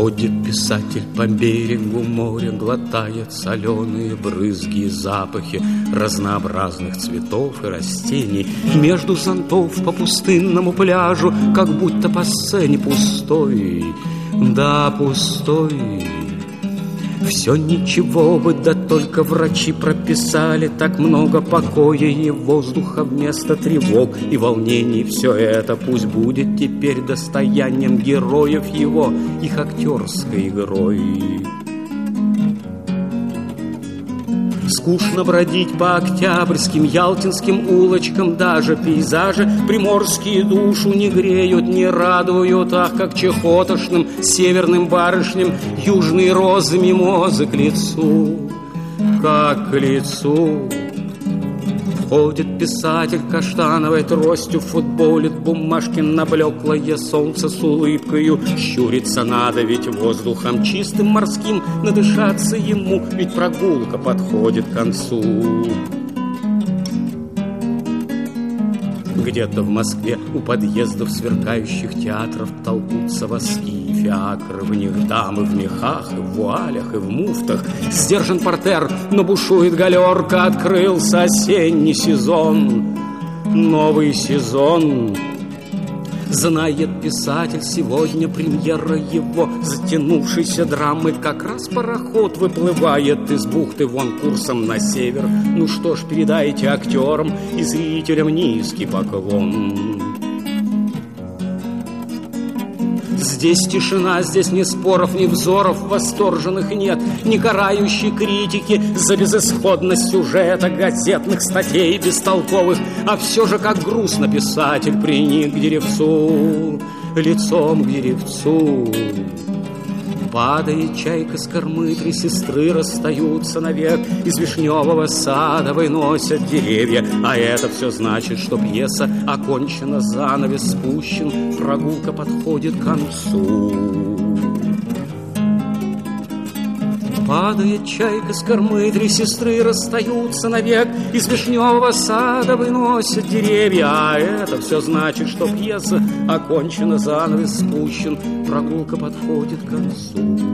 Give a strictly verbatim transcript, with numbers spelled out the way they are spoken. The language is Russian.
Ходит писатель по берегу моря, глотает соленые брызги и запахи разнообразных цветов и растений. Между зонтов по пустынному пляжу, как будто по сцене пустой, да пустой. Все ничего бы, да только врачи прописали так много покоя и воздуха вместо тревог и волнений. Все это пусть будет теперь достоянием героев его, их актерской игрой. Скучно бродить по октябрьским, ялтинским улочкам, даже пейзажи приморские душу не греют, не радуют, ах, как чехотошным северным барышням южные розы мимозы к лицу, как к лицу. Ходит писатель каштановой тростью, футболит бумажки на блеклое солнце с улыбкою. Щуриться надо, ведь воздухом чистым морским надышаться ему, ведь прогулка подходит к концу. Где-то в Москве у подъездов сверкающих театров толкутся воски и фиакры. В них дамы в мехах, и в вуалях, и в муфтах. Сдержан портер, но бушует галерка. Открылся осенний сезон, новый сезон. Знает писатель, сегодня премьера его затянувшейся драмы. Как раз пароход выплывает из бухты вон курсом на север. Ну что ж, передайте актерам и зрителям низкий поклон. Здесь тишина, здесь ни споров, ни взоров восторженных нет, ни карающей критики за безысходность сюжета, газетных статей бестолковых. А все же как грустно писатель приник к деревцу, лицом к деревцу. Падает чайка с кормы, три сестры расстаются навек. Из вишневого сада выносят деревья. А это все значит, что пьеса окончена, занавес спущен, прогулка подходит к концу. Падает чайка с кормы, три сестры расстаются навек. Из вишневого сада выносят деревья. А это все значит, что пьеса окончена, занавес спущен, прогулка подходит к концу.